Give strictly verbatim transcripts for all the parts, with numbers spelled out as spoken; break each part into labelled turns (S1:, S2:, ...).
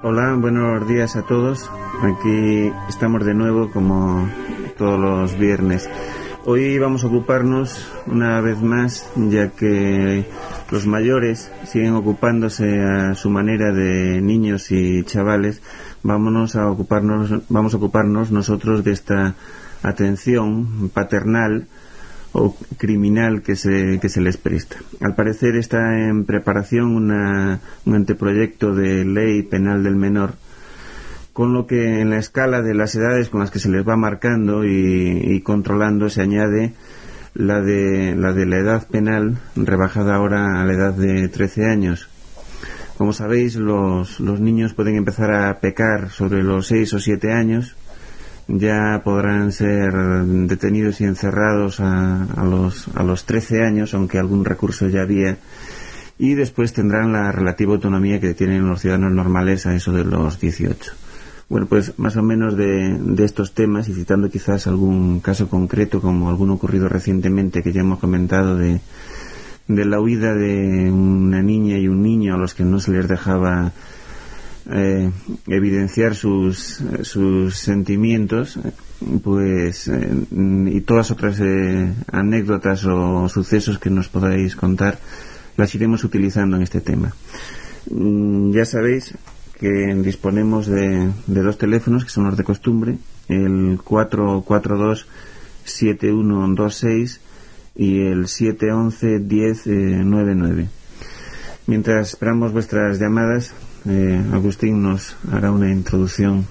S1: Hola, buenos días a todos. Aquí estamos de nuevo como todos los viernes. Hoy vamos a ocuparnos una vez más, ya que los mayores siguen ocupándose a su manera de niños y chavales. Vámonos a ocuparnos, vamos a ocuparnos nosotros de esta atención paternal o criminal que se, que se les presta. Al parecer está en preparación una, un anteproyecto de ley penal del menor, con lo que en la escala de las edades con las que se les va marcando y, y controlando se añade la de, la de la edad penal, rebajada ahora a la edad de trece años. Como sabéis, los, los niños pueden empezar a pecar sobre los seis o siete años. Ya podrán ser detenidos y encerrados a, a, los, a los trece años, aunque algún recurso ya había, y después tendrán la relativa autonomía que tienen los ciudadanos normales a eso de los dieciocho. Bueno, pues más o menos de, de estos temas, y citando quizás algún caso concreto, como alguno ocurrido recientemente que ya hemos comentado, de, de la huida de una niña y un niño a los que no se les dejaba Eh, evidenciar sus sus sentimientos, pues eh, y todas otras eh, anécdotas o sucesos que nos podáis contar, las iremos utilizando en este tema. Mm, ya sabéis que disponemos de, de dos teléfonos que son los de costumbre, el cuatro cuatro dos siete uno dos seis y el siete once diez noventa y nueve. Mientras esperamos vuestras llamadas, Eh, Agustín nos hará una introducción.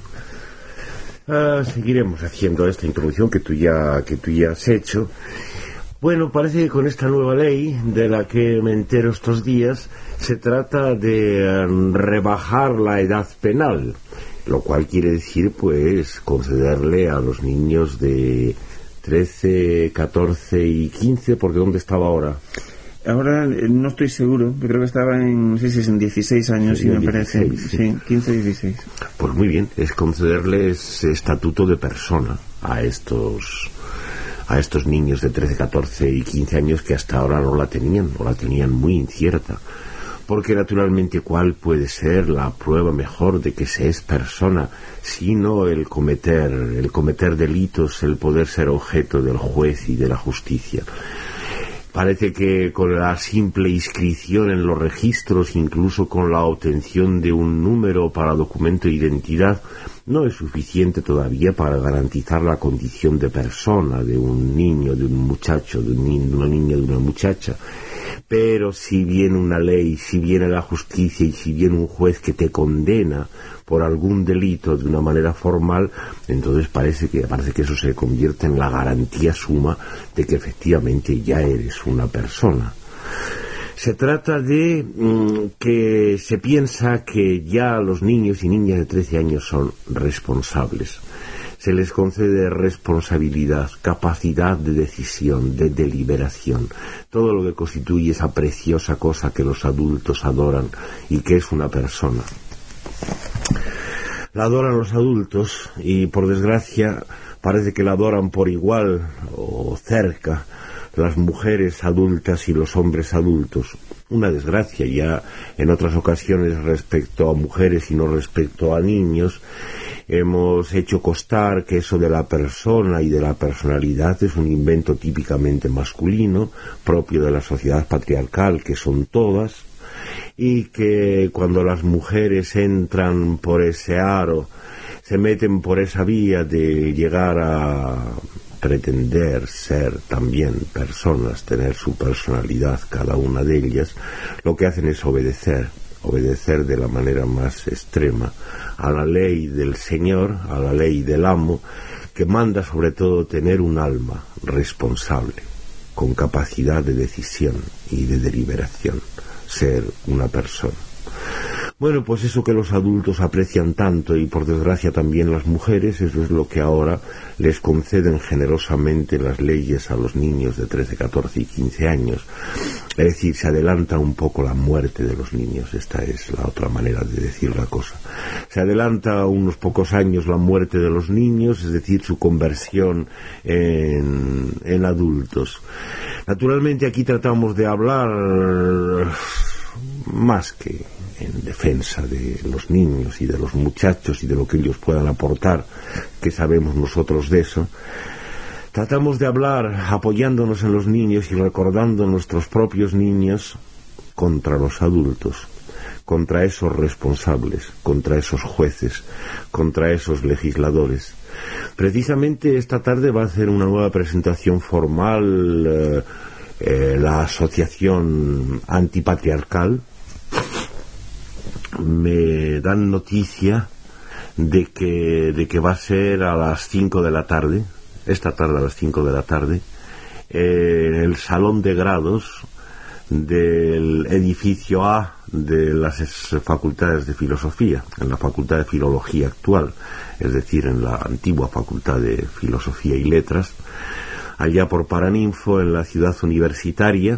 S2: Ah, seguiremos haciendo esta introducción que tú ya que tú ya has hecho. Bueno, parece que con esta nueva ley de la que me entero estos días se trata de um, rebajar la edad penal, lo cual quiere decir pues concederle a los niños de trece, catorce y quince, porque ¿dónde estaba ahora?
S1: Ahora no estoy seguro, creo que estaba en, no sé si es en dieciséis años, sí, y me dieciséis, parece, sí. sí, quince, dieciséis.
S2: Pues muy bien, es concederles estatuto de persona a estos a estos niños de trece, catorce y quince años que hasta ahora no la tenían, no la tenían muy incierta. Porque naturalmente, ¿cuál puede ser la prueba mejor de que se es persona, sino el cometer, el cometer delitos, el poder ser objeto del juez y de la justicia? Parece que con la simple inscripción en los registros, incluso con la obtención de un número para documento de identidad, no es suficiente todavía para garantizar la condición de persona de un niño, de un muchacho, de, un niño, de una niña, de una muchacha. Pero si viene una ley, si viene la justicia y si viene un juez que te condena por algún delito de una manera formal, entonces parece que parece que eso se convierte en la garantía suma de que efectivamente ya eres una persona. Se trata de mmm, que se piensa que ya los niños y niñas de trece años son responsables. Se les concede responsabilidad, capacidad de decisión, de deliberación, todo lo que constituye esa preciosa cosa que los adultos adoran y que es una persona. La adoran los adultos y, por desgracia, parece que la adoran por igual o cerca las mujeres adultas y los hombres adultos. Una desgracia ya en otras ocasiones respecto a mujeres y no respecto a niños. Hemos hecho constar que eso de la persona y de la personalidad es un invento típicamente masculino, propio de la sociedad patriarcal, que son todas, y que cuando las mujeres entran por ese aro, se meten por esa vía de llegar a pretender ser también personas, tener su personalidad cada una de ellas, lo que hacen es obedecer, obedecer de la manera más extrema a la ley del Señor, a la ley del amo, que manda sobre todo tener un alma responsable, con capacidad de decisión y de deliberación, ser una persona. Bueno, pues eso que los adultos aprecian tanto y por desgracia también las mujeres, eso es lo que ahora les conceden generosamente las leyes a los niños de trece, catorce y quince años. Es decir, se adelanta un poco la muerte de los niños, esta es la otra manera de decir la cosa. Se adelanta unos pocos años la muerte de los niños, es decir, su conversión en, en adultos. Naturalmente aquí tratamos de hablar más que en defensa de los niños y de los muchachos y de lo que ellos puedan aportar, que sabemos nosotros de eso, tratamos de hablar apoyándonos en los niños y recordando nuestros propios niños contra los adultos, contra esos responsables, contra esos jueces, contra esos legisladores. Precisamente esta tarde va a hacer una nueva presentación formal eh, eh, la Asociación Antipatriarcal. Me dan noticia de que, de que va a ser a las cinco de la tarde, esta tarde a las cinco de la tarde, eh, en el Salón de Grados del edificio A de las facultades de filosofía, en la Facultad de Filología actual, es decir, en la antigua Facultad de Filosofía y Letras, allá por Paraninfo, en la ciudad universitaria.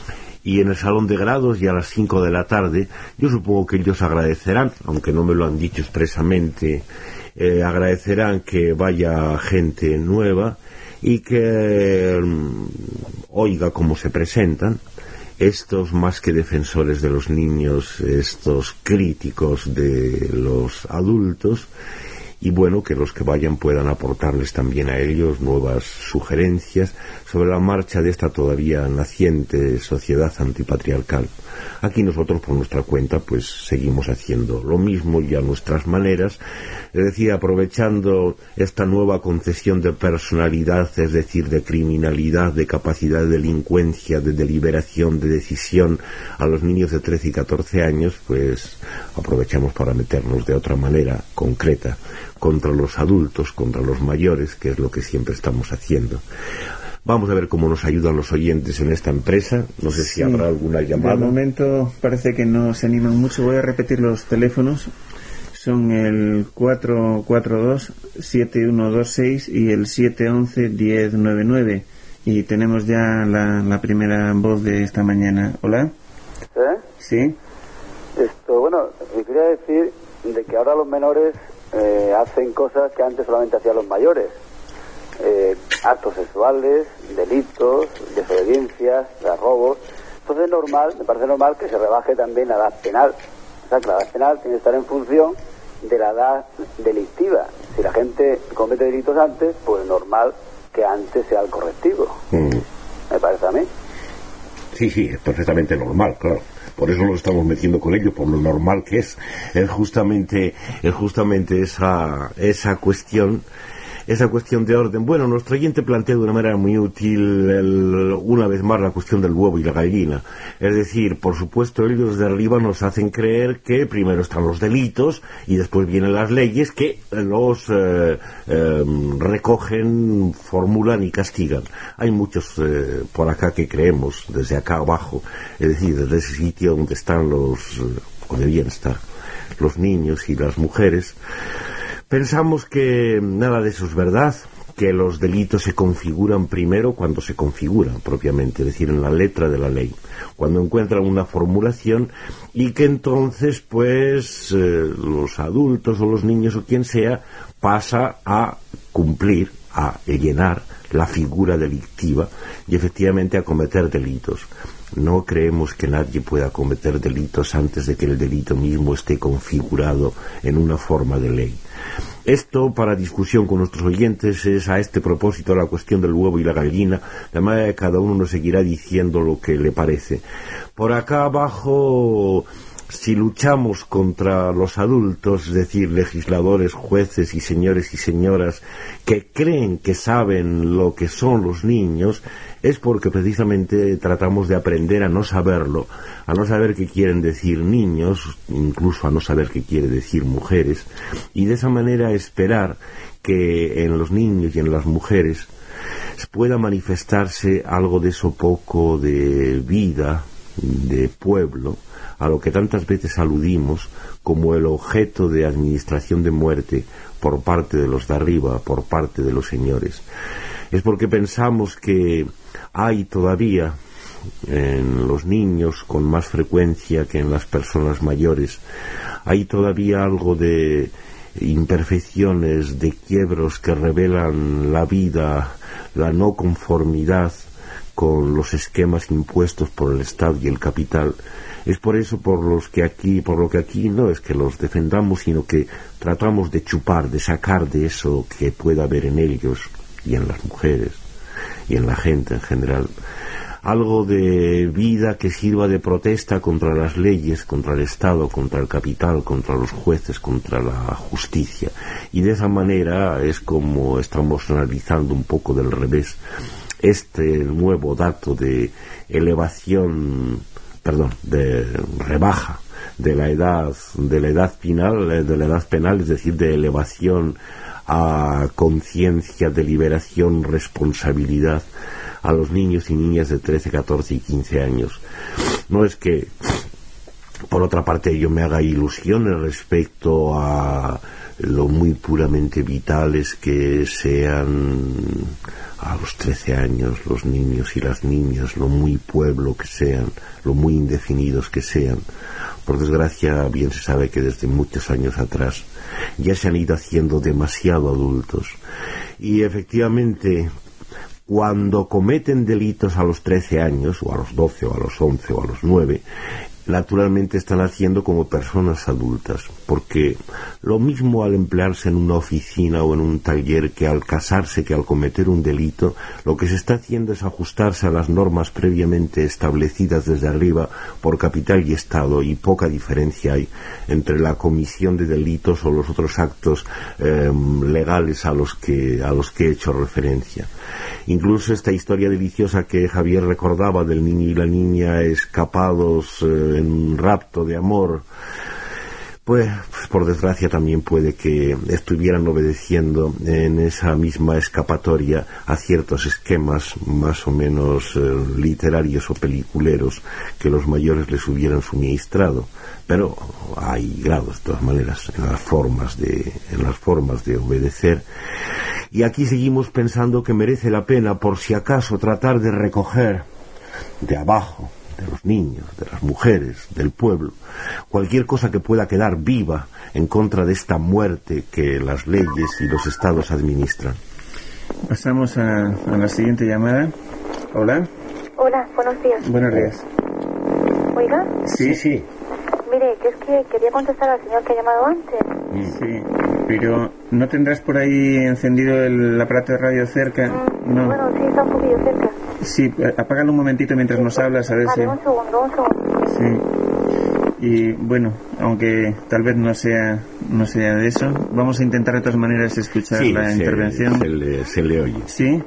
S2: Y en el Salón de Grados, y a las cinco de la tarde, yo supongo que ellos agradecerán, aunque no me lo han dicho expresamente, eh, agradecerán que vaya gente nueva y que um, oiga cómo se presentan estos más que defensores de los niños, estos críticos de los adultos, y bueno, que los que vayan puedan aportarles también a ellos nuevas sugerencias sobre la marcha de esta todavía naciente sociedad antipatriarcal. Aquí nosotros por nuestra cuenta pues seguimos haciendo lo mismo y a nuestras maneras, es decir, aprovechando esta nueva concesión de personalidad, es decir, de criminalidad, de capacidad de delincuencia, de deliberación, de decisión a los niños de trece y catorce años, pues aprovechamos para meternos de otra manera concreta contra los adultos, contra los mayores, que es lo que siempre estamos haciendo. Vamos a ver cómo nos ayudan los oyentes en esta empresa. No sé si sí, habrá alguna llamada.
S1: De momento parece que no se animan mucho. Voy a repetir los teléfonos. Son el cuatro cuatro dos, siete uno dos seis y el siete uno uno, uno cero nueve nueve. Y tenemos ya la, la primera voz de esta mañana. ¿Hola?
S3: ¿Eh?
S1: Sí.
S3: Esto, bueno, me quería decir de que ahora los menores eh, hacen cosas que antes solamente hacían los mayores. Eh, actos sexuales, delitos, desobediencias, robos. Entonces es normal, me parece normal que se rebaje también la edad penal. O sea, que la edad penal tiene que estar en función de la edad delictiva. Si la gente comete delitos antes, pues normal que antes sea el correctivo. Mm. Me parece a mí.
S2: Sí, sí, es perfectamente normal, claro. Por eso lo estamos metiendo con ello, por lo normal que es. Es justamente, es justamente esa, esa cuestión, esa cuestión de orden. Bueno, nuestro oyente plantea de una manera muy útil, el, una vez más, la cuestión del huevo y la gallina. Es decir, por supuesto, ellos de arriba nos hacen creer que primero están los delitos y después vienen las leyes que los eh, eh, recogen, formulan y castigan. Hay muchos eh, por acá que creemos, desde acá abajo, es decir, desde ese sitio donde están los, eh, donde debían estar los niños y las mujeres. Pensamos que nada de eso es verdad, que los delitos se configuran primero cuando se configuran propiamente, es decir, en la letra de la ley, cuando encuentran una formulación y que entonces pues eh, los adultos o los niños o quien sea pasa a cumplir, a llenar la figura delictiva y efectivamente a cometer delitos. No creemos que nadie pueda cometer delitos antes de que el delito mismo esté configurado en una forma de ley. Esto, para discusión con nuestros oyentes, es a este propósito la cuestión del huevo y la gallina, de manera que cada uno nos seguirá diciendo lo que le parece. Por acá abajo, si luchamos contra los adultos, es decir, legisladores, jueces y señores y señoras que creen que saben lo que son los niños, es porque precisamente tratamos de aprender a no saberlo, a no saber qué quieren decir niños, incluso a no saber qué quiere decir mujeres, y de esa manera esperar que en los niños y en las mujeres pueda manifestarse algo de eso poco de vida, de pueblo, a lo que tantas veces aludimos como el objeto de administración de muerte por parte de los de arriba, por parte de los señores. Es porque pensamos que hay todavía en los niños con más frecuencia que en las personas mayores, hay todavía algo de imperfecciones, de quiebros que revelan la vida, la no conformidad con los esquemas impuestos por el Estado y el capital. Es por eso por los que aquí, por lo que aquí no es que los defendamos, sino que tratamos de chupar, de sacar de eso que pueda haber en ellos y en las mujeres y en la gente en general algo de vida que sirva de protesta contra las leyes, contra el Estado, contra el capital, contra los jueces, contra la justicia. Y de esa manera es como estamos analizando un poco del revés este nuevo dato de elevación, perdón, de rebaja de la edad, de la edad penal, de la edad penal, es decir, de elevación a conciencia, deliberación, responsabilidad a los niños y niñas de trece, catorce y quince años. No es que, por otra parte, yo me haga ilusiones respecto a lo muy puramente vitales que sean a los trece años los niños y las niñas, lo muy pueblo que sean, lo muy indefinidos que sean. Por desgracia, bien se sabe que desde muchos años atrás ya se han ido haciendo demasiado adultos. Y efectivamente, cuando cometen delitos a los trece años, o a los doce, o a los once, o a los nueve, naturalmente están haciendo como personas adultas, porque lo mismo al emplearse en una oficina o en un taller que al casarse, que al cometer un delito, lo que se está haciendo es ajustarse a las normas previamente establecidas desde arriba por capital y Estado, y poca diferencia hay entre la comisión de delitos o los otros actos eh, legales a los que a los que he hecho referencia. Incluso esta historia deliciosa que Javier recordaba del niño y la niña escapados eh, en un rapto de amor, pues, pues por desgracia también puede que estuvieran obedeciendo en esa misma escapatoria a ciertos esquemas más o menos eh, literarios o peliculeros que los mayores les hubieran suministrado. Pero hay grados, de todas maneras, en las formas de, en las formas de obedecer. Y aquí seguimos pensando que merece la pena, por si acaso, tratar de recoger de abajo, de los niños, de las mujeres, del pueblo, cualquier cosa que pueda quedar viva en contra de esta muerte que las leyes y los estados administran.
S1: Pasamos a, a la siguiente llamada. Hola.
S4: Hola, buenos días.
S1: Buenos días.
S4: ¿Oiga?
S1: Sí, sí.
S4: Mire, que es que quería contestar al señor que ha llamado antes.
S1: Sí, pero ¿no tendrás por ahí encendido el aparato de radio cerca?
S4: Mm,
S1: no.
S4: Bueno, sí, está un poquillo cerca.
S1: Sí, apágalo un momentito mientras sí, nos hablas, a ver
S4: vale,
S1: si...
S4: un segundo, un segundo.
S1: Sí. Y bueno, aunque tal vez no sea no sea de eso, vamos a intentar de todas maneras escuchar
S2: sí,
S1: la
S2: se,
S1: intervención.
S2: Se le, se le oye.
S1: ¿Sí?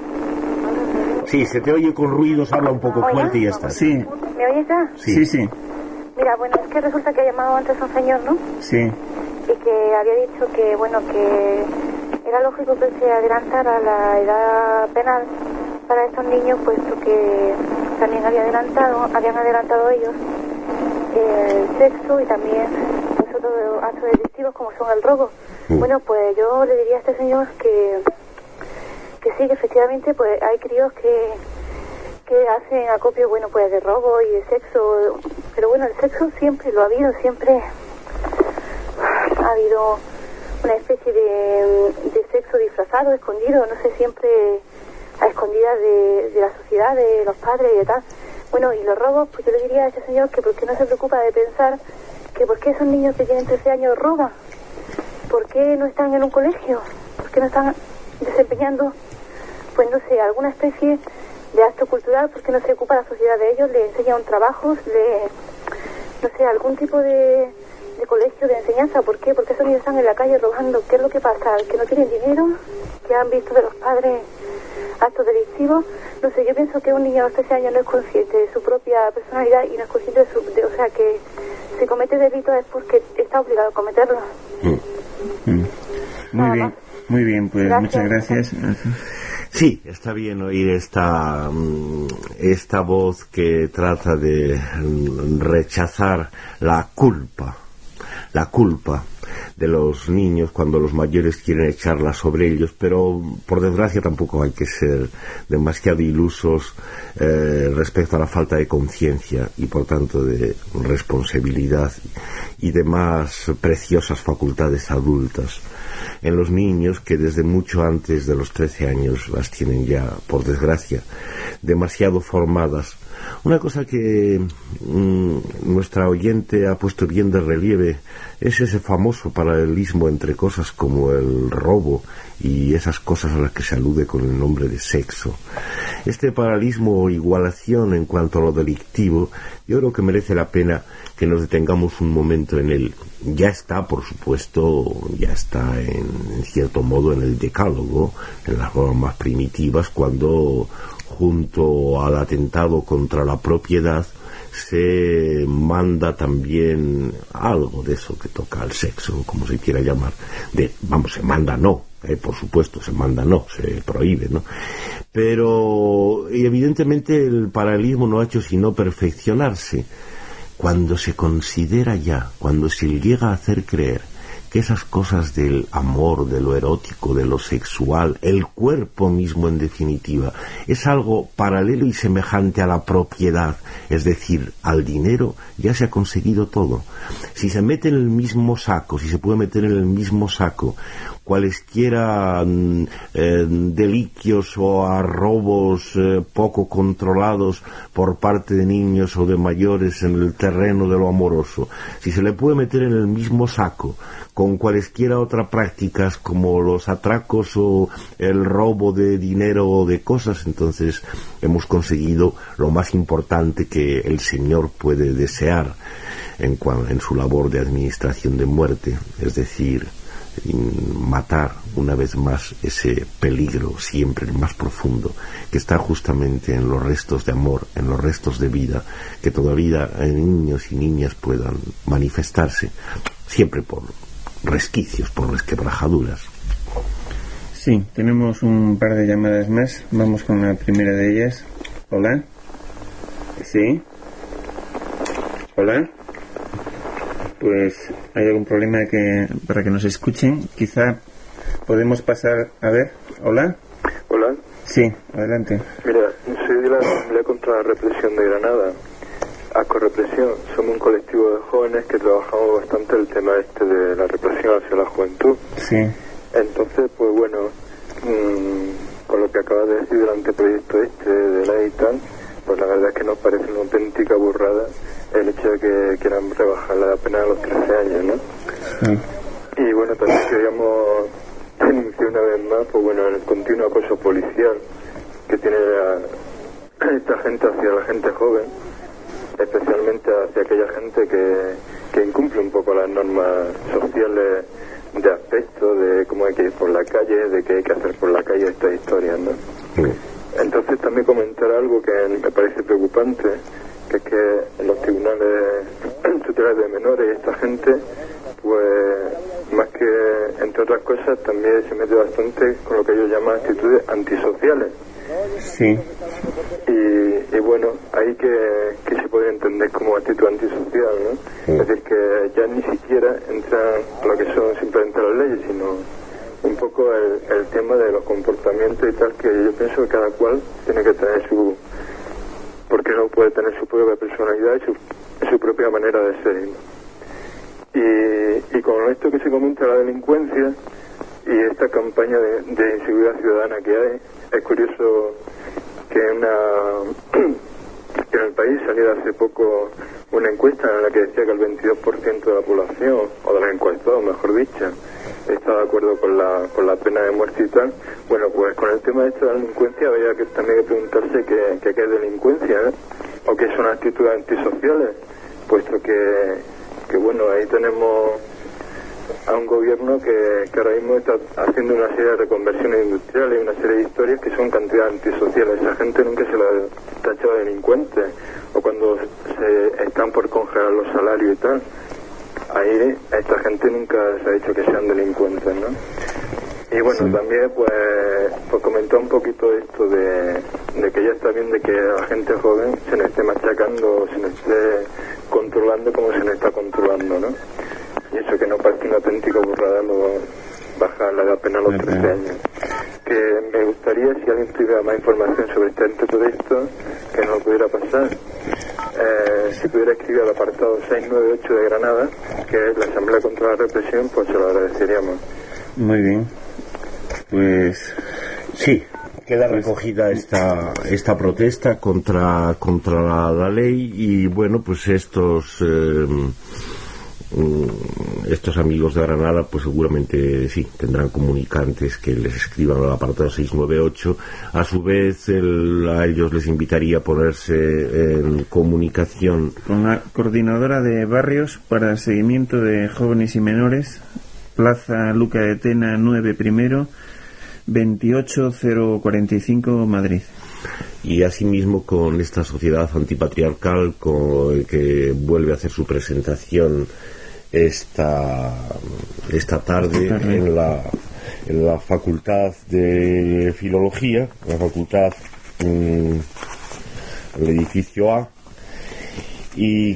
S2: Sí, se te oye con ruidos, habla un poco fuerte y ya está.
S1: Sí.
S4: ¿Me oyes ya?
S1: Sí, sí. sí.
S4: Mira, bueno, es que resulta que ha llamado antes un señor, ¿no?
S1: Sí.
S4: Y que había dicho que, bueno, que era lógico que se adelantara la edad penal para estos niños, puesto que también había adelantado, habían adelantado ellos el sexo y también pues, otros actos delictivos como son el robo. Mm. Bueno, pues yo le diría a este señor que que sí, que efectivamente pues hay críos que que hacen acopio, bueno, pues de robo y de sexo, pero bueno, el sexo siempre lo ha habido, siempre ha habido una especie de, de sexo disfrazado, escondido, no sé, siempre a escondidas de, de la sociedad, de los padres y de tal. Bueno, y los robos, pues yo le diría a ese señor que por qué no se preocupa de pensar que por qué esos niños que tienen trece años roban, por qué no están en un colegio, por qué no están desempeñando, pues no sé, alguna especie de acto cultural, porque no se ocupa la sociedad de ellos, le enseña un trabajo, le, no sé, algún tipo de, de colegio de enseñanza. ¿Por qué? Porque esos niños están en la calle robando. ¿Qué es lo que pasa? ¿Que no tienen dinero? ¿Que han visto de los padres actos delictivos? No sé, yo pienso que un niño a los trece años no es consciente de su propia personalidad y no es consciente de su... De, o sea, que si comete delitos es porque está obligado a cometerlo.
S1: Mm. Mm. Muy Nada bien, más. Muy bien, pues gracias. Muchas gracias.
S2: Sí, está bien oír esta, esta voz que trata de rechazar la culpa, la culpa de los niños cuando los mayores quieren echarla sobre ellos, pero por desgracia tampoco hay que ser demasiado ilusos eh, respecto a la falta de conciencia y por tanto de responsabilidad y demás preciosas facultades adultas en los niños que desde mucho antes de los trece años las tienen ya, por desgracia, demasiado formadas. Una cosa que mmm, nuestra oyente ha puesto bien de relieve es ese famoso paralelismo entre cosas como el robo y esas cosas a las que se alude con el nombre de sexo. Este paralelismo o igualación en cuanto a lo delictivo, yo creo que merece la pena que nos detengamos un momento en él. Ya está, por supuesto, ya está en, en cierto modo en el decálogo, en las formas más primitivas, cuando junto al atentado contra la propiedad se manda también algo de eso que toca al sexo, como se quiera llamar, de, vamos, se manda no, eh, por supuesto, se manda no, se prohíbe, ¿no? Pero y evidentemente el paralelismo no ha hecho sino perfeccionarse cuando se considera ya, cuando se llega a hacer creer que esas cosas del amor, de lo erótico, de lo sexual, el cuerpo mismo en definitiva, es algo paralelo y semejante a la propiedad, es decir, al dinero, ya se ha conseguido todo. Si se mete en el mismo saco, si se puede meter en el mismo saco cualesquiera eh, delicios o arrobos eh, poco controlados por parte de niños o de mayores en el terreno de lo amoroso, si se le puede meter en el mismo saco con cualesquiera otras prácticas como los atracos o el robo de dinero o de cosas, entonces hemos conseguido lo más importante que el Señor puede desear en, en su labor de administración de muerte, es decir, matar una vez más ese peligro siempre el más profundo que está justamente en los restos de amor, en los restos de vida que todavía en niños y niñas puedan manifestarse, siempre por resquicios, por resquebrajaduras.
S1: Sí, tenemos un par de llamadas más. Vamos con la primera de ellas. Hola. Sí. Hola. Pues hay algún problema que para que nos escuchen. Quizá podemos pasar a ver. Hola.
S5: Hola.
S1: Sí, adelante.
S5: Mira, soy de la Asamblea contra la Represión de Granada. ASCO Represión, somos un colectivo de jóvenes que trabajamos bastante el tema este de la represión hacia la juventud.
S1: Sí.
S5: Entonces, pues bueno, mmm, con lo que acabas de decir del anteproyecto este de ley y tal, pues la verdad es que nos parece una auténtica burrada el hecho de que quieran rebajar la pena a los trece años, ¿no?
S1: Sí.
S5: Y bueno, también queríamos denunciar una vez más, pues bueno, el continuo acoso policial que tiene la, esta gente hacia la gente joven, especialmente hacia aquella gente que, que incumple un poco las normas sociales de aspecto, de cómo hay que ir por la calle, de qué hay que hacer por la calle, estas historias, ¿no?
S2: Sí.
S5: Entonces también comentar algo que me parece preocupante, que es que en los tribunales tutelares de menores esta gente, pues más que entre otras cosas también se mete bastante con lo que ellos llaman actitudes antisociales.
S1: Sí.
S5: Y, y bueno, ahí que, que se puede entender como actitud antisocial, ¿no?
S2: Sí.
S5: Es decir, que ya ni siquiera entran a lo que son simplemente las leyes, sino un poco el, el tema de los comportamientos y tal, que yo pienso que cada cual tiene que tener su... porque no puede tener su propia personalidad y su, su propia manera de ser, ¿no? Y, y con esto que se comenta la delincuencia y esta campaña de, de inseguridad ciudadana que hay, es curioso que, una, que en el país saliera hace poco una encuesta en la que decía que el veintidós por ciento de la población, o de los encuestados, mejor dicho, está de acuerdo con la, con la pena de muerte y tal. Bueno, pues con el tema de esta delincuencia había que también que preguntarse qué, qué, qué es delincuencia, ¿eh? O qué son actitudes antisociales, puesto que, que bueno, ahí tenemos a un gobierno que, que ahora mismo está haciendo una serie de reconversiones industriales y una serie de historias que son cantidad antisociales. Esa gente nunca se la ha tachado de delincuentes, o cuando se están por congelar los salarios y tal, ahí a esta gente nunca se ha dicho que sean delincuentes, ¿no? Y bueno, sí. También pues, pues comentar un poquito esto de, de que ya está bien de que a la gente joven se nos esté machacando, se nos esté controlando como se nos está controlando, ¿no? y eso que no parece una auténtica burrada luego bajar la edad penal a los trece años. Que me gustaría, si alguien tuviera más información sobre este intento de esto, que nos lo pudiera pasar. Eh, si pudiera escribir al apartado seiscientos noventa y ocho de Granada, que es la Asamblea contra la Represión, pues se lo agradeceríamos.
S1: Muy bien. Pues
S2: sí, queda recogida esta esta protesta contra contra la, la ley, y bueno, pues estos eh, estos amigos de Granada pues seguramente sí tendrán comunicantes que les escriban al apartado seiscientos noventa y ocho. A su vez el, a ellos les invitaría a ponerse en comunicación
S1: con la coordinadora de barrios para el seguimiento de jóvenes y menores, Plaza Luca de Tena nueve primero, veintiocho cero cuarenta y cinco, Madrid.
S2: Y asimismo con esta sociedad antipatriarcal con, que vuelve a hacer su presentación esta esta tarde en la en la Facultad de Filología, la facultad en el edificio A, y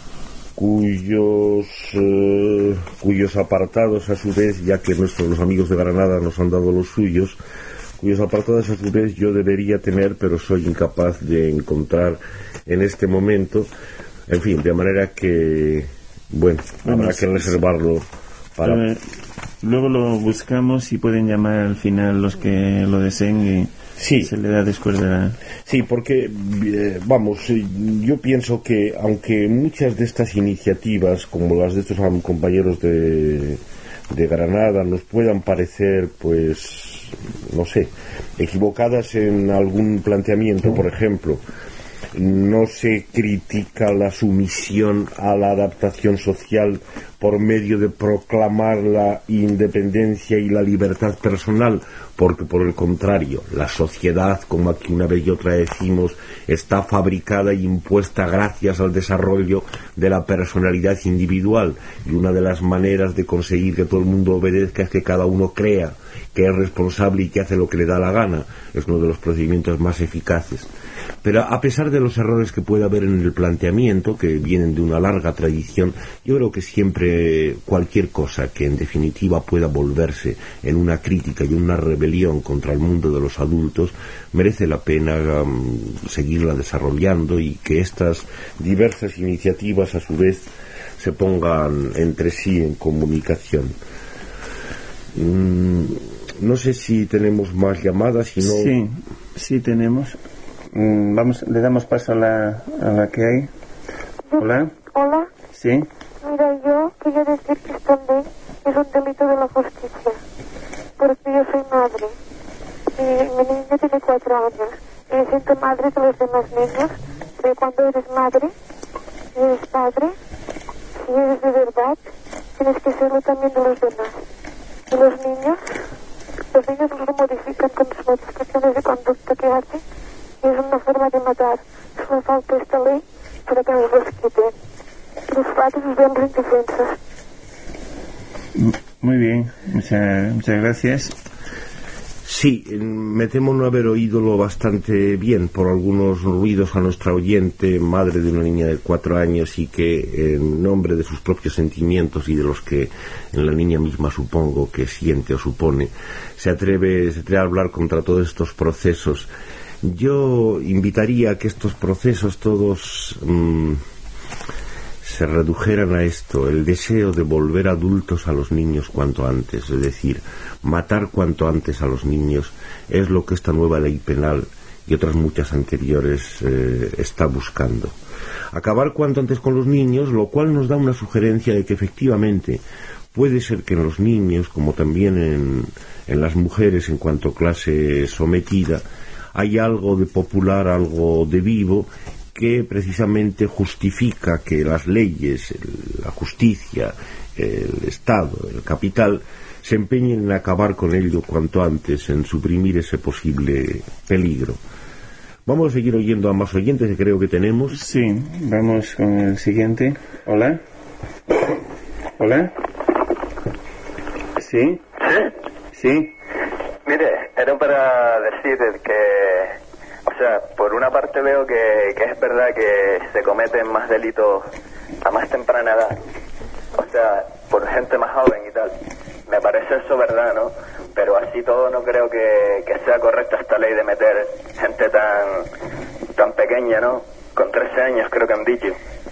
S2: cuyos eh, cuyos apartados a su vez, ya que nuestros los amigos de Granada nos han dado los suyos, cuyos apartados a su vez yo debería tener, pero soy incapaz de encontrar en este momento. En fin, de manera que bueno, bueno habrá que reservarlo para...
S1: Eh, luego lo buscamos y pueden llamar al final los que lo deseen y sí, se le da después de la...
S2: Sí, porque, eh, vamos, yo pienso que aunque muchas de estas iniciativas, como las de estos compañeros de, de Granada, nos puedan parecer, pues, no sé, equivocadas en algún planteamiento, por ejemplo, no se critica la sumisión a la adaptación social por medio de proclamar la independencia y la libertad personal, porque por el contrario, la sociedad, como aquí una vez y otra decimos, está fabricada e impuesta gracias al desarrollo de la personalidad individual, y una de las maneras de conseguir que todo el mundo obedezca es que cada uno crea que es responsable y que hace lo que le da la gana. Es uno de los procedimientos más eficaces. Pero a pesar de los errores que puede haber en el planteamiento, que vienen de una larga tradición, yo creo que siempre cualquier cosa que en definitiva pueda volverse en una crítica y una rebelión contra el mundo de los adultos merece la pena um, seguirla desarrollando, y que estas diversas iniciativas a su vez se pongan entre sí en comunicación. Mm, no sé si tenemos más llamadas, si no...
S1: Sí, sí tenemos. Mm, vamos, le damos paso a la, a la que hay. Hola.
S4: Hola.
S1: Sí.
S4: Mira, yo quería decir que esta ley es un delito de la justicia, porque yo soy madre y mi niño tiene cuatro años y me siento madre de los demás niños. Pero cuando eres madre y eres padre, si eres de verdad, tienes que serlo también de los demás. Y los niños, los niños los modifican con sus modificaciones de conducta que hacen, y es una forma de matar. Solo falta esta ley para que nos los quiten. Los padres nos vemos indefensos.
S1: Muy bien, muchas, muchas gracias.
S2: Sí, me temo no haber oídolo bastante bien por algunos ruidos a nuestra oyente, madre de una niña de cuatro años, y que en nombre de sus propios sentimientos y de los que en la niña misma supongo que siente o supone, se atreve, se atreve a hablar contra todos estos procesos. Yo invitaría a que estos procesos todos mmm, se redujeran a esto, el deseo de volver adultos a los niños cuanto antes, es decir, matar cuanto antes a los niños es lo que esta nueva ley penal y otras muchas anteriores eh, está buscando. Acabar cuanto antes con los niños, lo cual nos da una sugerencia de que efectivamente puede ser que en los niños, como también en, en las mujeres en cuanto clase sometida, hay algo de popular, algo de vivo, que precisamente justifica que las leyes, la justicia, el Estado, el capital, se empeñen en acabar con ello cuanto antes, en suprimir ese posible peligro. Vamos a seguir oyendo a más oyentes que creo que tenemos.
S1: Sí, vamos con el siguiente. Hola. Hola. ¿Sí? Sí.
S6: Mire, era para decir que, o sea, por una parte veo que, que es verdad que se cometen más delitos a más temprana edad. O sea, por, gente más joven y tal. Me parece eso verdad, ¿no? Pero así todo no creo que, que sea correcta esta ley de meter gente tan tan pequeña, ¿no? Con trece años creo que han dicho.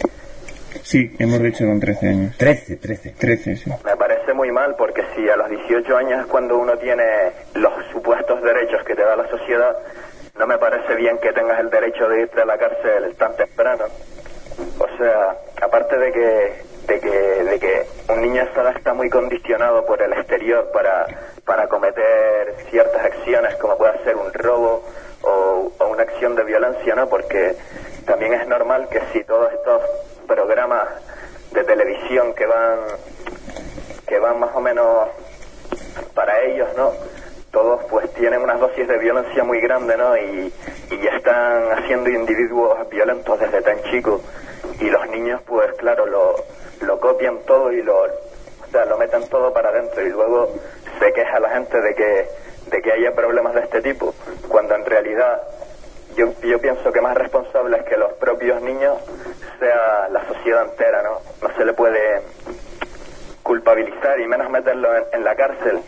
S1: Sí, hemos dicho con trece años.
S2: trece, trece.
S1: trece, sí.
S6: Me parece muy mal, porque si a los dieciocho años es cuando uno tiene los supuestos derechos que te da la sociedad, no me parece bien que tengas el derecho de irte a la cárcel tan temprano. O sea, aparte de que de que de que un niño a esa edad está muy condicionado por el exterior para para cometer ciertas acciones, como puede ser un robo o, o una acción de violencia, ¿no? Porque también es normal que si todos estos programas de televisión que van que van más o menos para ellos, ¿no? Todos pues tienen unas dosis de violencia muy grandes, ¿no? Y, y ya están haciendo individuos violentos desde tan chicos, y los niños pues claro lo, lo copian todo y lo, o sea, lo meten todo para adentro, y luego se queja la gente de que de que haya problemas de este tipo, cuando en realidad yo, yo pienso que más responsable es que los propios niños sea la sociedad entera, ¿no? No se le puede culpabilizar y menos meterlo en, en la cárcel.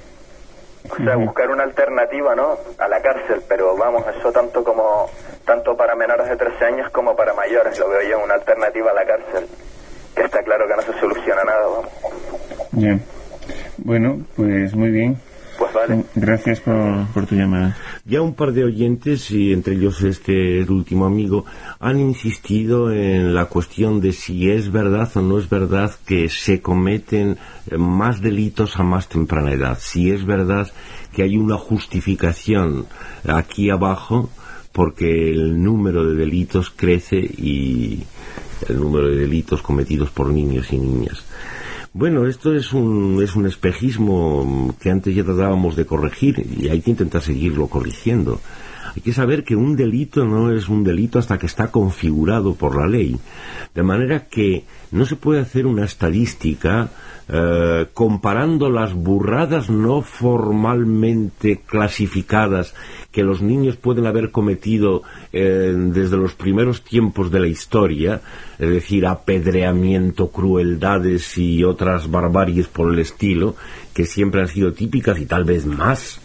S6: O sea, buscar una alternativa, ¿no? A la cárcel, pero vamos, eso tanto como tanto para menores de trece años como para mayores lo veo yo, una alternativa a la cárcel, que está claro que no se soluciona nada, vamos.
S1: Bien. Bueno, pues muy bien.
S6: Pues vale.
S1: Gracias por, por tu llamada.
S2: Ya un par de oyentes, y entre ellos este el último amigo, han insistido en la cuestión de si es verdad o no es verdad que se cometen más delitos a más temprana edad. Si es verdad que hay una justificación aquí abajo porque el número de delitos crece, y el número de delitos cometidos por niños y niñas. Bueno, esto es un, es un espejismo que antes ya tratábamos de corregir, y hay que intentar seguirlo corrigiendo. Hay que saber que un delito no es un delito hasta que está configurado por la ley. De manera que no se puede hacer una estadística eh, comparando las burradas no formalmente clasificadas que los niños pueden haber cometido eh, desde los primeros tiempos de la historia, es decir, apedreamiento, crueldades y otras barbaries por el estilo, que siempre han sido típicas y tal vez más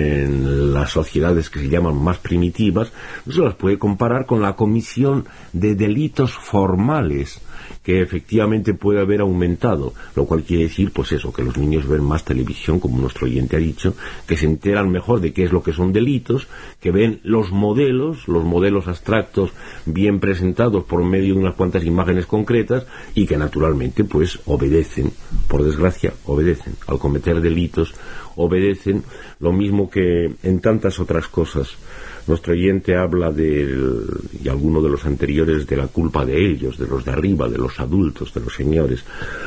S2: en las sociedades que se llaman más primitivas. No se las puede comparar con la comisión de delitos formales, que efectivamente puede haber aumentado, lo cual quiere decir, pues eso, que los niños ven más televisión, como nuestro oyente ha dicho, que se enteran mejor de qué es lo que son delitos, que ven los modelos, los modelos abstractos bien presentados por medio de unas cuantas imágenes concretas, y que naturalmente pues obedecen, por desgracia, obedecen al cometer delitos, obedecen lo mismo que en tantas otras cosas. Nuestro oyente habla del, y alguno de los anteriores, de la culpa de ellos, de los de arriba, de los adultos, de los señores.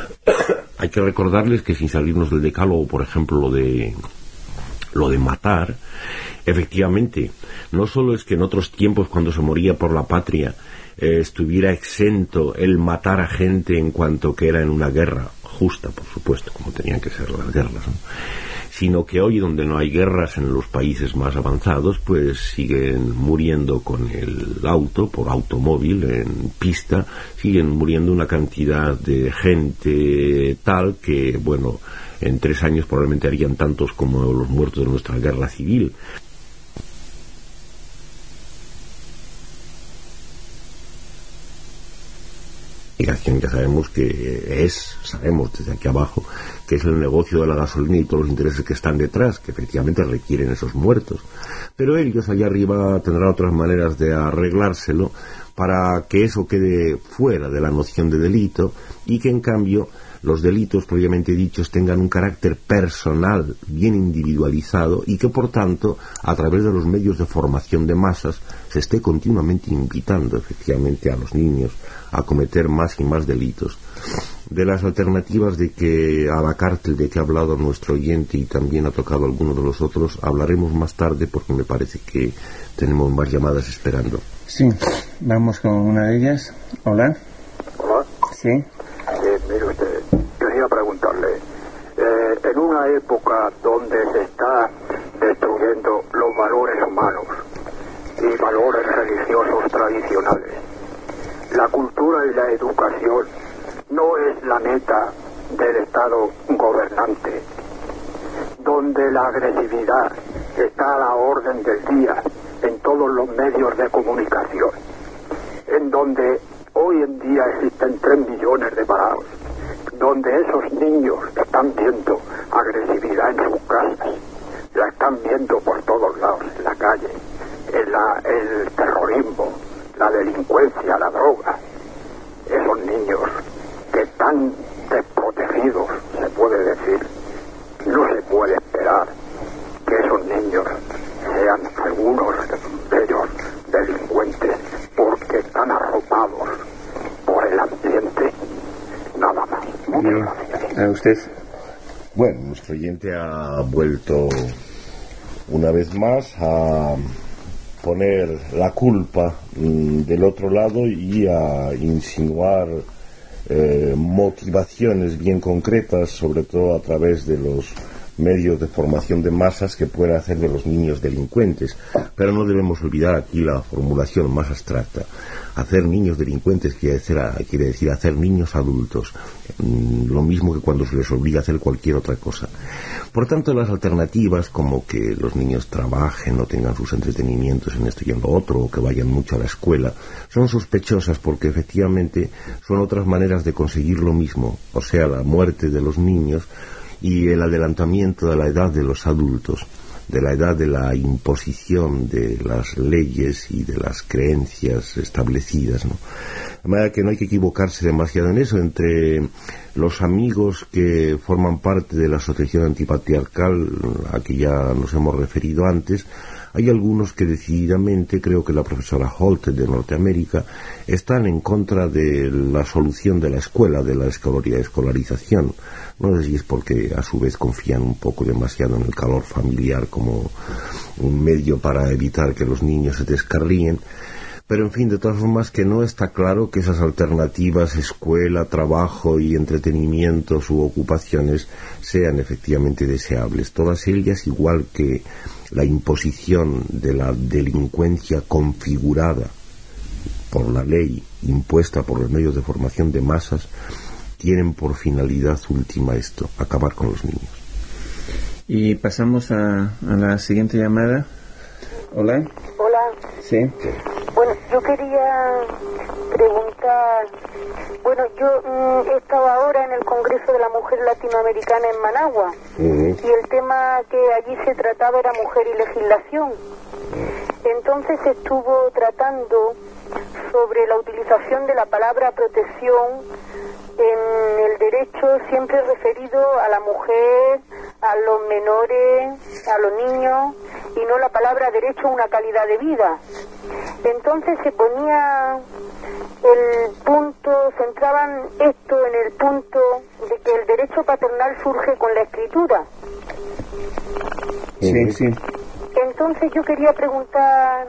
S2: Hay que recordarles que, sin salirnos del decálogo, por ejemplo, lo de lo de matar, efectivamente, no solo es que en otros tiempos, cuando se moría por la patria, eh, estuviera exento el matar a gente en cuanto que era en una guerra justa, por supuesto, como tenían que ser las guerras, ¿no? Sino que hoy, donde no hay guerras en los países más avanzados, pues siguen muriendo con el auto, por automóvil, en pista, siguen muriendo una cantidad de gente tal que, bueno, en tres años probablemente harían tantos como los muertos de nuestra guerra civil. Ya sabemos que es, sabemos desde aquí abajo, que es el negocio de la gasolina y todos los intereses que están detrás, que efectivamente requieren esos muertos. Pero ellos allá arriba tendrán otras maneras de arreglárselo para que eso quede fuera de la noción de delito, y que en cambio los delitos propiamente dichos tengan un carácter personal bien individualizado, y que por tanto a través de los medios de formación de masas se esté continuamente invitando efectivamente a los niños a cometer más y más delitos. De las alternativas de que a la cárcel de que ha hablado nuestro oyente, y también ha tocado alguno de los otros, hablaremos más tarde, porque me parece que tenemos más llamadas esperando.
S1: Sí, vamos con una de ellas. Hola.
S7: Hola.
S1: Sí.
S7: Eh, mire usted, quería preguntarle, eh, en una época donde se está destruyendo los valores humanos y valores religiosos tradicionales, la cultura y la educación no es la meta del Estado gobernante, donde la agresividad está a la orden del día en todos los medios de comunicación, en donde hoy en día existen tres millones de parados, donde esos niños están viendo agresividad en sus casas, la están viendo por todos lados, en la calle, en la, el terrorismo, la delincuencia, la droga. Esos niños que están desprotegidos, se puede decir, no se puede esperar que esos niños sean algunos de ellos delincuentes porque están arropados por el ambiente, nada más. Muchas gracias.
S1: ¿A usted?
S2: Bueno, nuestro oyente ha vuelto una vez más a poner la culpa mmm, del otro lado y a insinuar eh, motivaciones bien concretas, sobre todo a través de los medios de formación de masas que pueden hacer de los niños delincuentes. Pero no debemos olvidar aquí la formulación más abstracta. Hacer niños delincuentes quiere decir, quiere decir hacer niños adultos, lo mismo que cuando se les obliga a hacer cualquier otra cosa. Por tanto, las alternativas, como que los niños trabajen o tengan sus entretenimientos en esto y en lo otro, o que vayan mucho a la escuela, son sospechosas porque efectivamente son otras maneras de conseguir lo mismo, o sea, la muerte de los niños y el adelantamiento de la edad de los adultos, de la edad de la imposición de las leyes y de las creencias establecidas, ¿no? De manera que no hay que equivocarse demasiado en eso. Entre los amigos que forman parte de la asociación antipatriarcal a que ya nos hemos referido antes, hay algunos que decididamente, creo que la profesora Holt de Norteamérica, están en contra de la solución de la escuela, de la escolarización. No sé si es porque a su vez confían un poco demasiado en el calor familiar como un medio para evitar que los niños se descarríen. Pero en fin, de todas formas, que no está claro que esas alternativas, escuela, trabajo y entretenimientos u ocupaciones sean efectivamente deseables. Todas ellas, igual que la imposición de la delincuencia configurada por la ley impuesta por los medios de formación de masas, tienen por finalidad última esto, acabar con los niños.
S1: Y pasamos a, a la siguiente llamada. Hola.
S8: Hola.
S1: Sí.
S8: Bueno, yo quería preguntar, bueno, yo mmm, he estado ahora en el Congreso de la Mujer Latinoamericana en Managua, uh-huh. y el tema que allí se trataba era mujer y legislación. Entonces estuvo tratando sobre la utilización de la palabra protección en el derecho siempre referido a la mujer, a los menores, a los niños, y no la palabra derecho a una calidad de vida. Entonces se ponía el punto, centraban esto en el punto de que el derecho paternal surge con la escritura.
S1: Sí, sí.
S8: Entonces yo quería preguntar,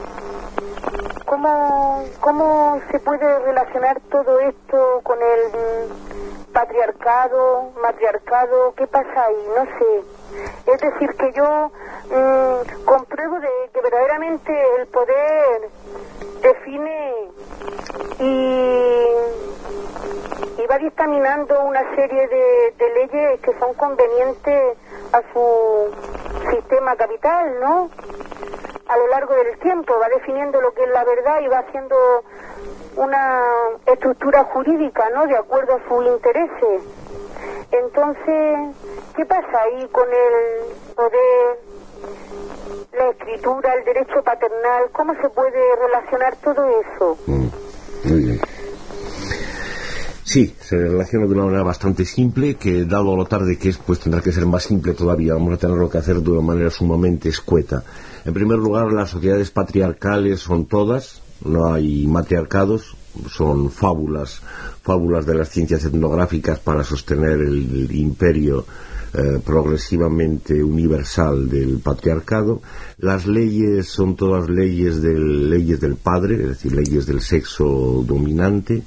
S8: ¿cómo, cómo se puede relacionar todo esto con el patriarcado, matriarcado? ¿Qué pasa ahí? No sé. Es decir, que yo mmm, compruebo de que verdaderamente el poder define y, y va dictaminando una serie de, de leyes que son convenientes a su sistema capital, ¿no? A lo largo del tiempo va definiendo lo que es la verdad y va haciendo una estructura jurídica, ¿no?, de acuerdo a sus intereses. Entonces, ¿qué pasa ahí con el poder, la escritura, el derecho paternal? ¿Cómo se puede relacionar todo eso?
S2: Mm, muy bien. Sí, se relaciona de una manera bastante simple, que dado lo tarde que es, pues tendrá que ser más simple todavía. Vamos a tenerlo que hacer de una manera sumamente escueta. En primer lugar, las sociedades patriarcales son todas, no hay matriarcados, son fábulas, fábulas de las ciencias etnográficas para sostener el imperio eh, progresivamente universal del patriarcado. Las leyes son todas leyes del, leyes del padre, es decir, leyes del sexo dominante.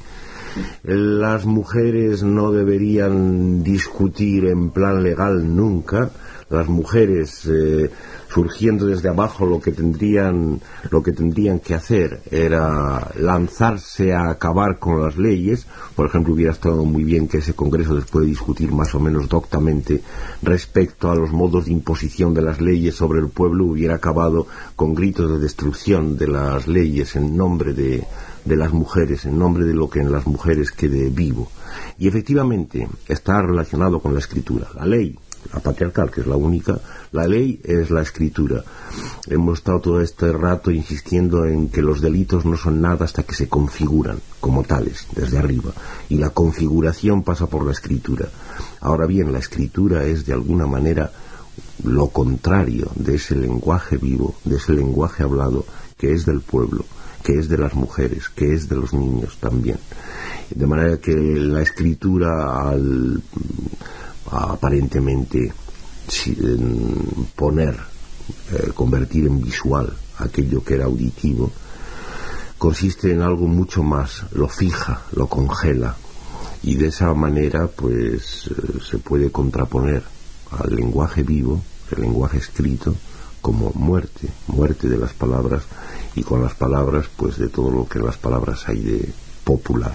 S2: Las mujeres no deberían discutir en plan legal nunca. las mujeres eh, surgiendo desde abajo, lo que tendrían lo que tendrían que hacer era lanzarse a acabar con las leyes. Por ejemplo, hubiera estado muy bien que ese Congreso, después de discutir más o menos doctamente respecto a los modos de imposición de las leyes sobre el pueblo, hubiera acabado con gritos de destrucción de las leyes en nombre de, de las mujeres, en nombre de lo que en las mujeres quede vivo. Y efectivamente está relacionado con la escritura. La ley, la patriarcal, que es la única, la ley es la escritura. Hemos estado todo este rato insistiendo en que los delitos no son nada hasta que se configuran como tales, desde arriba, y la configuración pasa por la escritura. Ahora bien, la escritura es de alguna manera lo contrario de ese lenguaje vivo, de ese lenguaje hablado, que es del pueblo, que es de las mujeres, que es de los niños también. De manera que la escritura, al aparentemente poner, eh, convertir en visual aquello que era auditivo, consiste en algo mucho más, lo fija, lo congela, y de esa manera pues eh, se puede contraponer al lenguaje vivo, el lenguaje escrito, como muerte, muerte de las palabras, y con las palabras pues de todo lo que en las palabras hay de popular.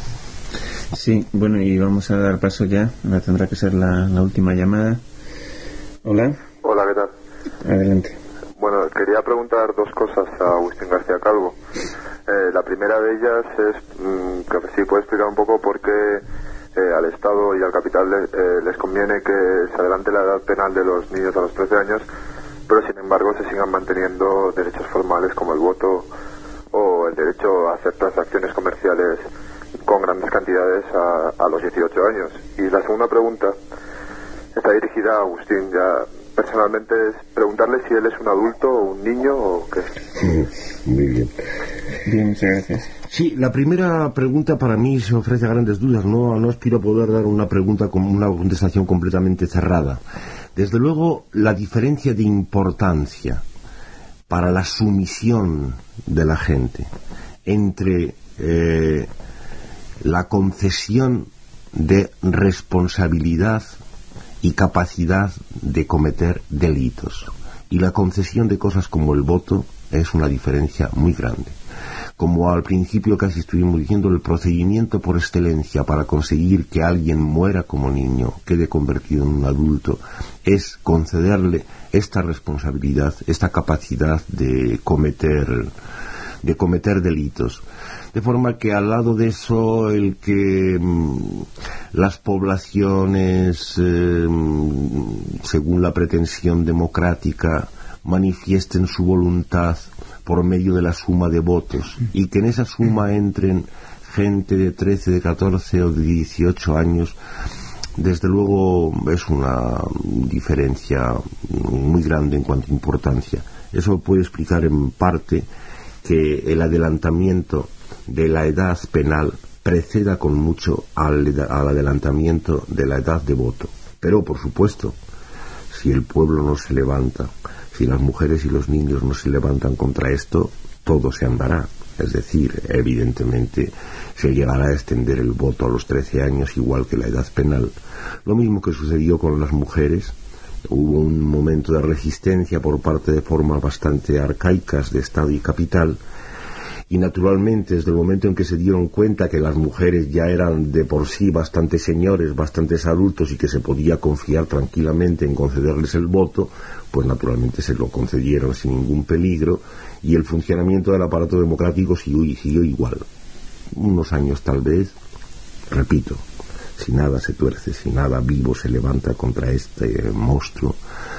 S1: Sí, bueno, y vamos a dar paso ya. Ahora tendrá que ser la, la última llamada. Hola.
S5: Hola, ¿qué tal?
S1: Adelante.
S5: Bueno, quería preguntar dos cosas a Agustín García Calvo. Eh, la primera de ellas es mmm, que si puede explicar un poco por qué eh, al Estado y al capital le, eh, les conviene que se adelante la edad penal de los niños a los trece años, pero sin embargo se sigan manteniendo derechos formales como el voto o el derecho a hacer transacciones comerciales con grandes cantidades a, a los dieciocho años. Y la segunda pregunta está dirigida a Agustín. Ya personalmente es preguntarle si él es un adulto o un niño o qué.
S2: Mm, muy bien.
S1: Bien, muchas gracias.
S2: Sí, la primera pregunta para mí se ofrece grandes dudas. No, no aspiro a poder dar una pregunta con una contestación completamente cerrada. Desde luego, la diferencia de importancia para la sumisión de la gente entre eh, la concesión de responsabilidad y capacidad de cometer delitos y la concesión de cosas como el voto es una diferencia muy grande. Como al principio casi estuvimos diciendo, el procedimiento por excelencia para conseguir que alguien muera como niño, quede convertido en un adulto, es concederle esta responsabilidad, esta capacidad de cometer de cometer delitos. De forma que al lado de eso, el que mmm, las poblaciones, eh, según la pretensión democrática, manifiesten su voluntad por medio de la suma de votos, y que en esa suma entren gente de trece, de catorce o de dieciocho años, desde luego es una diferencia muy grande en cuanto a importancia. Eso puede explicar en parte que el adelantamiento de la edad penal preceda con mucho al, al adelantamiento de la edad de voto. Pero, por supuesto, si el pueblo no se levanta, si las mujeres y los niños no se levantan contra esto, todo se andará. Es decir, evidentemente se llegará a extender el voto a los trece años, igual que la edad penal. Lo mismo que sucedió con las mujeres. Hubo un momento de resistencia por parte de formas bastante arcaicas de Estado y capital, y naturalmente desde el momento en que se dieron cuenta que las mujeres ya eran de por sí bastante señores, bastantes adultos, y que se podía confiar tranquilamente en concederles el voto, pues naturalmente se lo concedieron sin ningún peligro, y el funcionamiento del aparato democrático siguió, siguió igual. Unos años tal vez, repito, si nada se tuerce, si nada vivo se levanta contra este monstruo,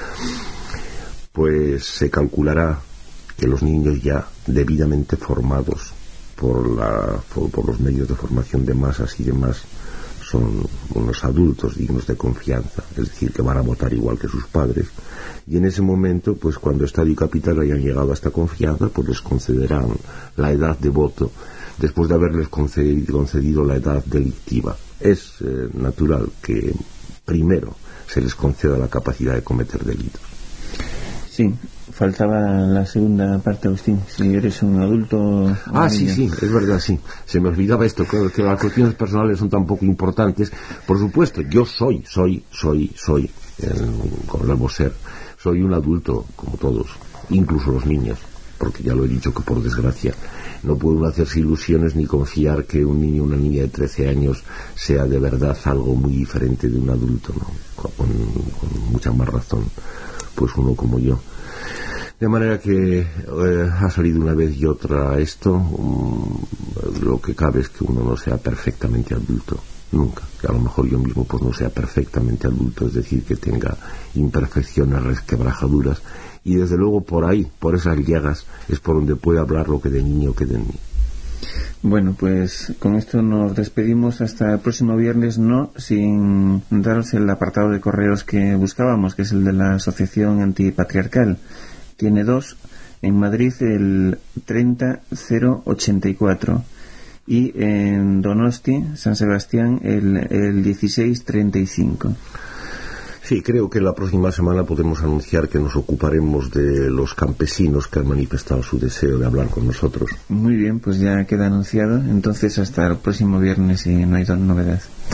S2: pues se calculará que los niños ya debidamente formados por, la, por, por los medios de formación de masas y demás son unos adultos dignos de confianza, es decir, que van a votar igual que sus padres, y en ese momento, pues cuando Estado y capital hayan llegado a esta confianza, pues les concederán la edad de voto después de haberles concedido, concedido la edad delictiva. Es eh, natural que primero se les conceda la capacidad de cometer delitos.
S1: Sí, faltaba la segunda parte, Agustín. Si eres un adulto...
S2: Ah, sí, sí, es verdad, sí. Se me olvidaba esto, que, que las cuestiones personales son tan poco importantes. Por supuesto, yo soy, soy, soy, soy en, con el verbo ser. Soy un adulto, como todos, incluso los niños, porque ya lo he dicho que por desgracia no puedo hacerse ilusiones ni confiar que un niño o una niña de trece años sea de verdad algo muy diferente de un adulto, ¿no? Con, con mucha más razón, pues uno como yo. De manera que eh, ha salido una vez y otra esto. Um, lo que cabe es que uno no sea perfectamente adulto, nunca. Que a lo mejor yo mismo pues no sea perfectamente adulto, es decir, que tenga imperfecciones, resquebrajaduras, y desde luego por ahí, por esas llagas, es por donde puede hablar lo que de niño quede en mí.
S1: Bueno, pues con esto nos despedimos hasta el próximo viernes, no sin daros el apartado de correos que buscábamos, que es el de la Asociación Antipatriarcal. Tiene dos, en Madrid el treinta cero ochenta y cuatro y en Donosti, San Sebastián, el, el dieciséis treinta y cinco.
S2: Sí, creo que la próxima semana podemos anunciar que nos ocuparemos de los campesinos que han manifestado su deseo de hablar con nosotros.
S1: Muy bien, pues ya queda anunciado. Entonces hasta el próximo viernes, si no hay novedad.